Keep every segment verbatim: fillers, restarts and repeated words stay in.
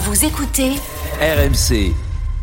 Vous écoutez R M C.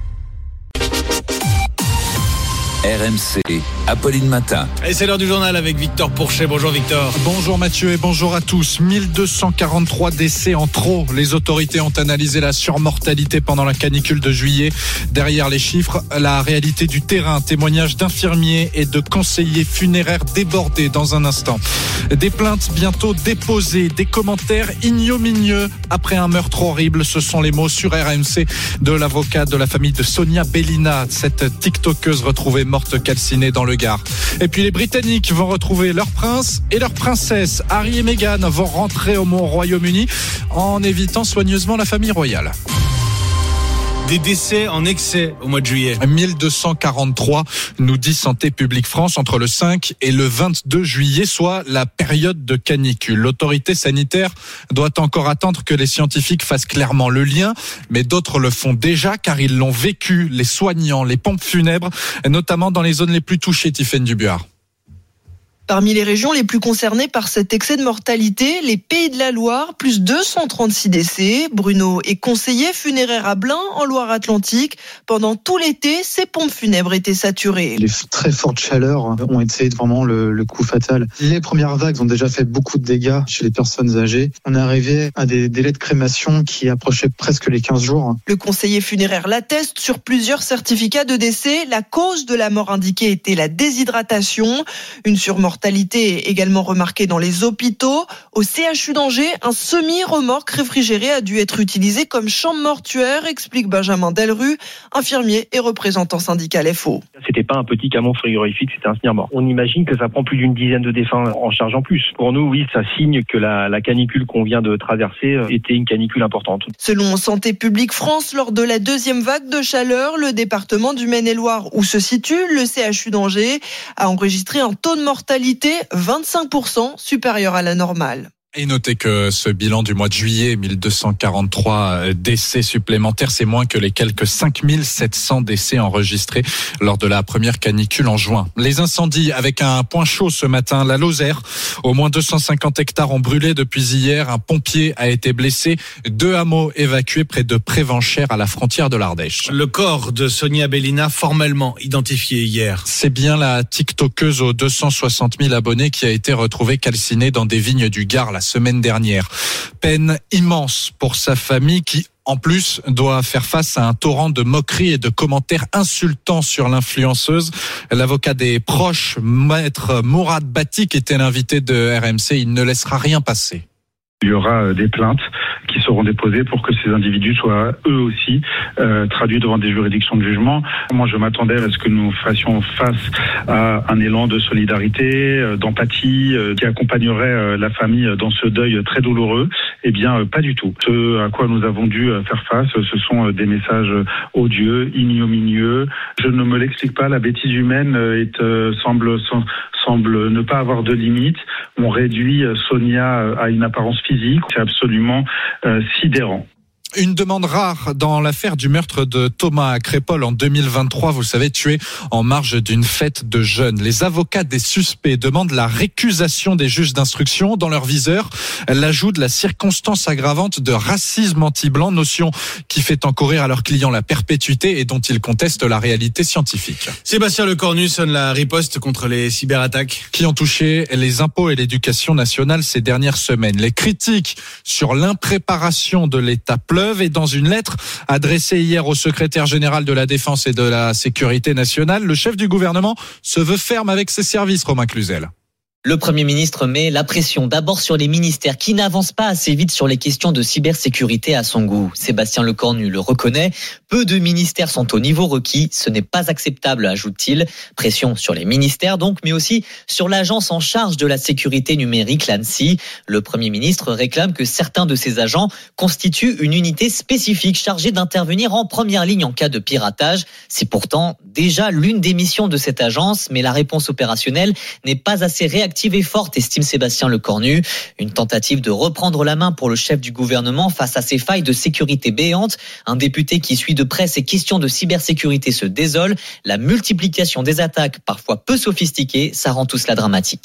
R M C, Apolline Matin. Et c'est l'heure du journal avec Victor Pourchet. Bonjour Victor. Bonjour Mathieu et bonjour à tous. mille deux cent quarante-trois décès en trop. Les autorités ont analysé la surmortalité pendant la canicule de juillet. Derrière les chiffres, la réalité du terrain. Témoignages d'infirmiers et de conseillers funéraires débordés dans un instant. Des plaintes bientôt déposées, des commentaires ignominieux après un meurtre horrible. Ce sont les mots sur R M C de l'avocat de la famille de Sonia Belina, cette tiktokeuse retrouvée morte calcinée dans le Gard. Et puis les Britanniques vont retrouver leur prince et leur princesse. Harry et Meghan vont rentrer au Royaume-Uni en évitant soigneusement la famille royale. Des décès en excès au mois de juillet. mille deux cent quarante-trois, nous dit Santé publique France, entre le cinq et le vingt-deux juillet, soit la période de canicule. L'autorité sanitaire doit encore attendre que les scientifiques fassent clairement le lien, mais d'autres le font déjà car ils l'ont vécu, les soignants, les pompes funèbres, notamment dans les zones les plus touchées, Tiffaine Dubuard. Parmi les régions les plus concernées par cet excès de mortalité, les Pays de la Loire, plus deux cent trente-six décès. Bruno est conseiller funéraire à Blain, en Loire-Atlantique. Pendant tout l'été, ces pompes funèbres étaient saturées. Les très fortes chaleurs ont été vraiment le, le coup fatal. Les premières vagues ont déjà fait beaucoup de dégâts chez les personnes âgées. On est arrivé à des délais de crémation qui approchaient presque les quinze jours. Le conseiller funéraire l'atteste sur plusieurs certificats de décès. La cause de la mort indiquée était la déshydratation. Une surmortalité Mortalité également remarquée dans les hôpitaux. Au C H U d'Angers, un semi-remorque réfrigéré a dû être utilisé comme chambre mortuaire, explique Benjamin Delru, infirmier et représentant syndical F O. C'était pas un petit camion frigorifique, c'était un semi-remorque. On imagine que ça prend plus d'une dizaine de défunts en charge en plus. Pour nous, oui, ça signe que la, la canicule qu'on vient de traverser était une canicule importante. Selon Santé publique France, lors de la deuxième vague de chaleur, le département du Maine-et-Loire, où se situe le C H U d'Angers, a enregistré un taux de mortalité vingt-cinq pour cent supérieur à la normale. Et notez que ce bilan du mois de juillet, mille deux cent quarante-trois décès supplémentaires, c'est moins que les quelques cinq mille sept cents décès enregistrés lors de la première canicule en juin. Les incendies avec un point chaud ce matin, la Lozère. Au moins deux cent cinquante hectares ont brûlé depuis hier. Un pompier a été blessé. Deux hameaux évacués près de Prévenchères à la frontière de l'Ardèche. Le corps de Sonia Belina formellement identifié hier. C'est bien la tiktokeuse aux deux cent soixante mille abonnés qui a été retrouvée calcinée dans des vignes du Gard la semaine dernière. Peine immense pour sa famille qui, en plus, doit faire face à un torrent de moqueries et de commentaires insultants sur l'influenceuse. L'avocat des proches, maître Mourad Batik, était l'invité de R M C. Il ne laissera rien passer. Il y aura des plaintes qui seront déposées pour que ces individus soient eux aussi euh, traduits devant des juridictions de jugement. Moi, je m'attendais à ce que nous fassions face à un élan de solidarité, euh, d'empathie, euh, qui accompagnerait euh, la famille dans ce deuil très douloureux. Eh bien, euh, pas du tout. Ce à quoi nous avons dû faire face, ce sont des messages odieux, ignominieux. Je ne me l'explique pas, la bêtise humaine est, euh, semble... semble semble ne pas avoir de limite. On réduit Sonia à une apparence physique. C'est absolument euh, sidérant. Une demande rare dans l'affaire du meurtre de Thomas Crépol en deux mille vingt-trois, vous le savez, tué en marge d'une fête de jeunes. Les avocats des suspects demandent la récusation des juges d'instruction. Dans leur viseur, l'ajout de la circonstance aggravante de racisme anti-blanc, notion qui fait encourir à leurs clients la perpétuité et dont ils contestent la réalité scientifique. Sébastien Lecornu sonne la riposte contre les cyberattaques qui ont touché les impôts et l'éducation nationale ces dernières semaines. Les critiques sur l'impréparation de l'État pleuvent. Et dans une lettre adressée hier au secrétaire général de la Défense et de la Sécurité nationale, le chef du gouvernement se veut ferme avec ses services, Romain Cluzel. Le Premier ministre met la pression d'abord sur les ministères qui n'avancent pas assez vite sur les questions de cybersécurité à son goût. Sébastien Lecornu le reconnaît. Peu de ministères sont au niveau requis. Ce n'est pas acceptable, ajoute-t-il. Pression sur les ministères donc, mais aussi sur l'agence en charge de la sécurité numérique, l'ANSSI. Le Premier ministre réclame que certains de ses agents constituent une unité spécifique chargée d'intervenir en première ligne en cas de piratage. C'est pourtant déjà l'une des missions de cette agence, mais la réponse opérationnelle n'est pas assez réactive et forte, estime Sébastien Lecornu. Une tentative de reprendre la main pour le chef du gouvernement face à ces failles de sécurité béantes. Un député qui suit de près ces questions de cybersécurité se désole. La multiplication des attaques, parfois peu sophistiquées, ça rend tout cela dramatique.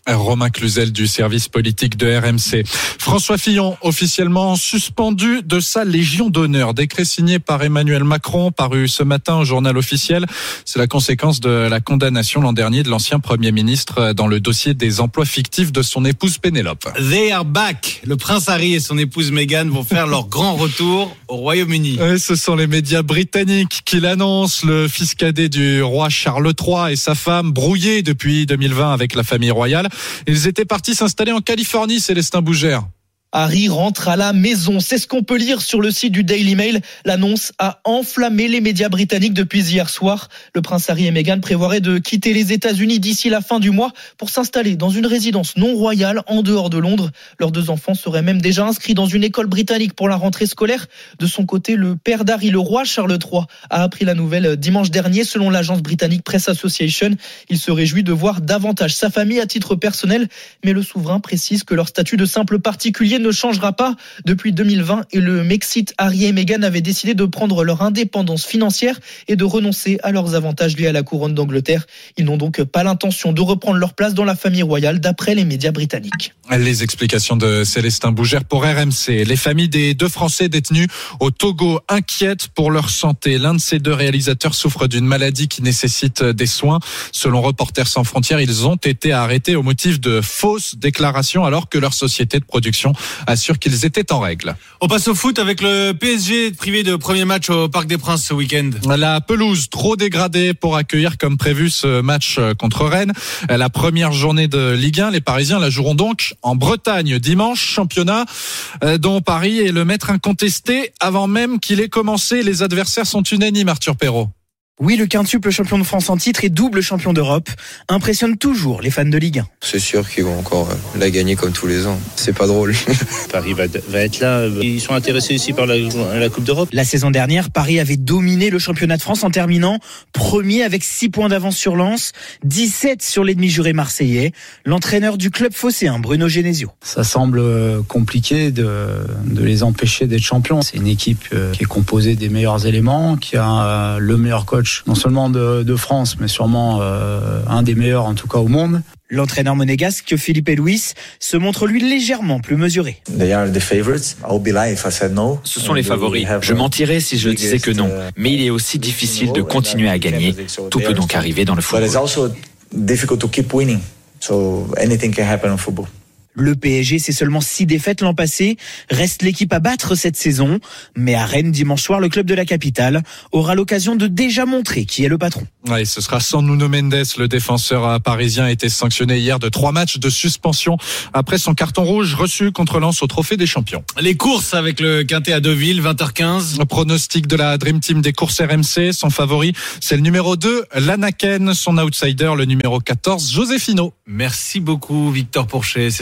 Romain Cluzel du service politique de R M C. François Fillon, officiellement suspendu de sa Légion d'honneur. Décret signé par Emmanuel Macron, paru ce matin au journal officiel. C'est la conséquence de la condamnation l'an dernier de l'ancien Premier ministre dans le dossier des emplois fictifs de son épouse Pénélope. They are back. Le prince Harry et son épouse Meghan vont faire leur grand retour au Royaume-Uni. Et ce sont les médias britanniques qui l'annoncent. Le fils cadet du roi Charles trois et sa femme, brouillés depuis deux mille vingt avec la famille royale. Ils étaient partis s'installer en Californie, Célestin Bougère. Harry rentre à la maison. C'est ce qu'on peut lire sur le site du Daily Mail. L'annonce a enflammé les médias britanniques depuis hier soir. Le prince Harry et Meghan prévoiraient de quitter les États-Unis d'ici la fin du mois pour s'installer dans une résidence non royale en dehors de Londres. Leurs deux enfants seraient même déjà inscrits dans une école britannique pour la rentrée scolaire. De son côté, le père d'Harry, le roi Charles trois, a appris la nouvelle dimanche dernier selon l'agence britannique Press Association. Il se réjouit de voir davantage sa famille à titre personnel, mais le souverain précise que leur statut de simple particulier ne changera pas. Depuis deux mille vingt, et le Mexit, Harry et Meghan avaient décidé de prendre leur indépendance financière et de renoncer à leurs avantages liés à la couronne d'Angleterre. Ils n'ont donc pas l'intention de reprendre leur place dans la famille royale, d'après les médias britanniques. Les explications de Célestin Bougère pour R M C. Les familles des deux Français détenus au Togo inquiètent pour leur santé. L'un de ces deux réalisateurs souffre d'une maladie qui nécessite des soins. Selon Reporters sans frontières, ils ont été arrêtés au motif de fausses déclarations alors que leur société de production assure qu'ils étaient en règle. On passe au foot avec le P S G privé de premier match au Parc des Princes ce week-end. La pelouse trop dégradée pour accueillir comme prévu ce match contre Rennes. La première journée de Ligue un, les Parisiens la joueront donc en Bretagne dimanche, championnat dont Paris est le maître incontesté avant même qu'il ait commencé. Les adversaires sont unanimes, Arthur Perrault. Oui, le quintuple champion de France en titre et double champion d'Europe impressionne toujours les fans de Ligue un. C'est sûr qu'ils vont encore la gagner comme tous les ans. C'est pas drôle. Paris va, va être là. Ils sont intéressés aussi par la, la Coupe d'Europe. La saison dernière, Paris avait dominé le championnat de France en terminant premier avec six points d'avance sur Lens, dix-sept sur l'ennemi juré marseillais. L'entraîneur du club phocéen, Bruno Genesio. Ça semble compliqué de, de les empêcher d'être champions. C'est une équipe qui est composée des meilleurs éléments, qui a le meilleur coach non seulement de, de France, mais sûrement euh, un des meilleurs en tout cas au monde. L'entraîneur monégasque Philippe Luis se montre lui légèrement plus mesuré. Ce sont les favoris. Je mentirais si je disais que non. Mais il est aussi difficile de continuer à gagner. Tout peut donc arriver dans le football. Le P S G, c'est seulement six défaites l'an passé. Reste l'équipe à battre cette saison. Mais à Rennes, dimanche soir, le club de la capitale aura l'occasion de déjà montrer qui est le patron. Ouais, ce sera sans Nuno Mendes. Le défenseur parisien a été sanctionné hier de trois matchs de suspension après son carton rouge reçu contre Lens au Trophée des Champions. Les courses avec le Quintet à Deauville, vingt heures quinze. Le pronostic de la Dream Team des courses R M C. Son favori, c'est le numéro deux, l'Anaken. Son outsider, le numéro quatorze, Josefino. Merci beaucoup, Victor Pourchet.